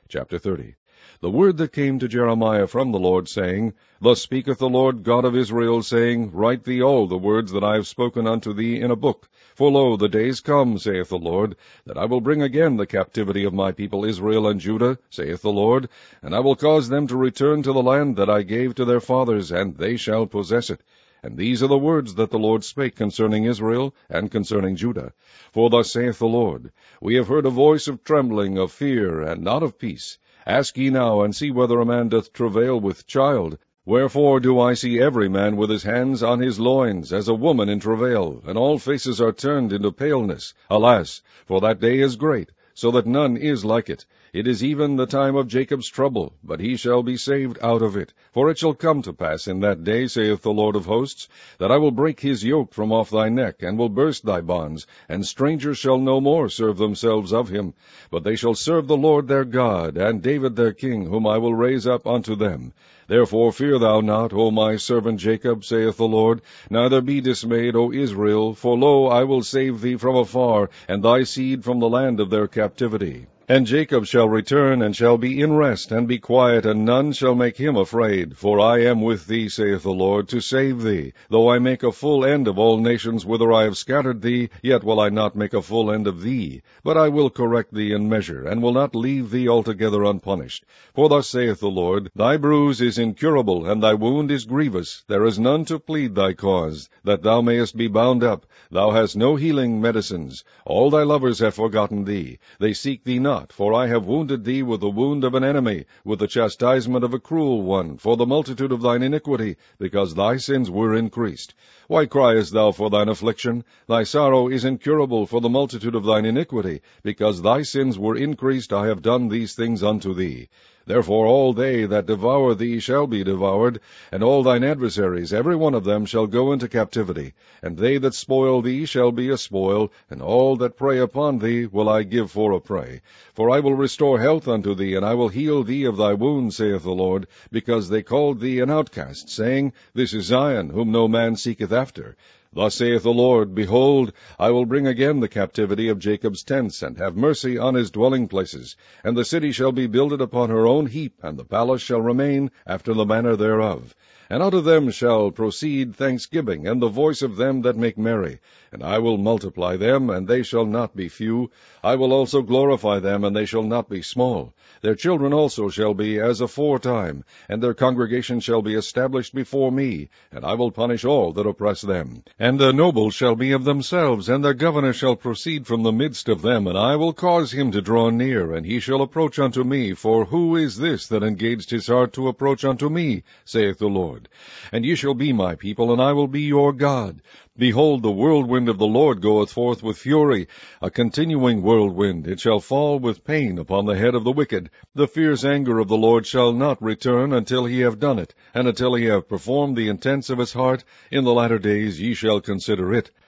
Chapter 30. The word that came to Jeremiah from the Lord, saying, Thus speaketh the Lord God of Israel, saying, Write thee all the words that I have spoken unto thee in a book. For lo, the days come, saith the Lord, that I will bring again the captivity of my people Israel and Judah, saith the Lord, and I will cause them to return to the land that I gave to their fathers, and they shall possess it. And these are the words that the Lord spake concerning Israel and concerning Judah. For thus saith the Lord, We have heard a voice of trembling, of fear, and not of peace. Ask ye now, and see whether a man doth travail with child. Wherefore do I see every man with his hands on his loins, as a woman in travail, and all faces are turned into paleness. Alas, for that day is great, so that none is like it. It is even the time of Jacob's trouble, but he shall be saved out of it. For it shall come to pass in that day, saith the Lord of hosts, that I will break his yoke from off thy neck, and will burst thy bonds, and strangers shall no more serve themselves of him. But they shall serve the Lord their God, and David their king, whom I will raise up unto them. Therefore fear thou not, O my servant Jacob, saith the Lord, neither be dismayed, O Israel, for lo, I will save thee from afar, and thy seed from the land of their captivity. And Jacob shall return, and shall be in rest, and be quiet, and none shall make him afraid. For I am with thee, saith the Lord, to save thee. Though I make a full end of all nations whither I have scattered thee, yet will I not make a full end of thee. But I will correct thee in measure, and will not leave thee altogether unpunished. For thus saith the Lord, Thy bruise is incurable, and thy wound is grievous. There is none to plead thy cause, that thou mayest be bound up. Thou hast no healing medicines. All thy lovers have forgotten thee. They seek thee not. For I have wounded thee with the wound of an enemy, with the chastisement of a cruel one, for the multitude of thine iniquity, because thy sins were increased. Why criest thou for thine affliction? Thy sorrow is incurable for the multitude of thine iniquity, because thy sins were increased. I have done these things unto thee. Therefore all they that devour thee shall be devoured, and all thine adversaries, every one of them, shall go into captivity. And they that spoil thee shall be a spoil, and all that prey upon thee will I give for a prey. For I will restore health unto thee, and I will heal thee of thy wounds, saith the Lord, because they called thee an outcast, saying, This is Zion, whom no man seeketh after. Thus saith the Lord, Behold, I will bring again the captivity of Jacob's tents, and have mercy on his dwelling places. And the city shall be builded upon her own heap, and the palace shall remain after the manner thereof. And out of them shall proceed thanksgiving, and the voice of them that make merry. And I will multiply them, and they shall not be few. I will also glorify them, and they shall not be small. Their children also shall be as aforetime, and their congregation shall be established before me, and I will punish all that oppress them. And the nobles shall be of themselves, and their governor shall proceed from the midst of them, and I will cause him to draw near, and he shall approach unto me. For who is this that engaged his heart to approach unto me, saith the Lord? And ye shall be my people, and I will be your God. Behold, the whirlwind of the Lord goeth forth with fury, a continuing whirlwind. It shall fall with pain upon the head of the wicked. The fierce anger of the Lord shall not return until he have done it, and until he have performed the intents of his heart. In the latter days ye shall consider it.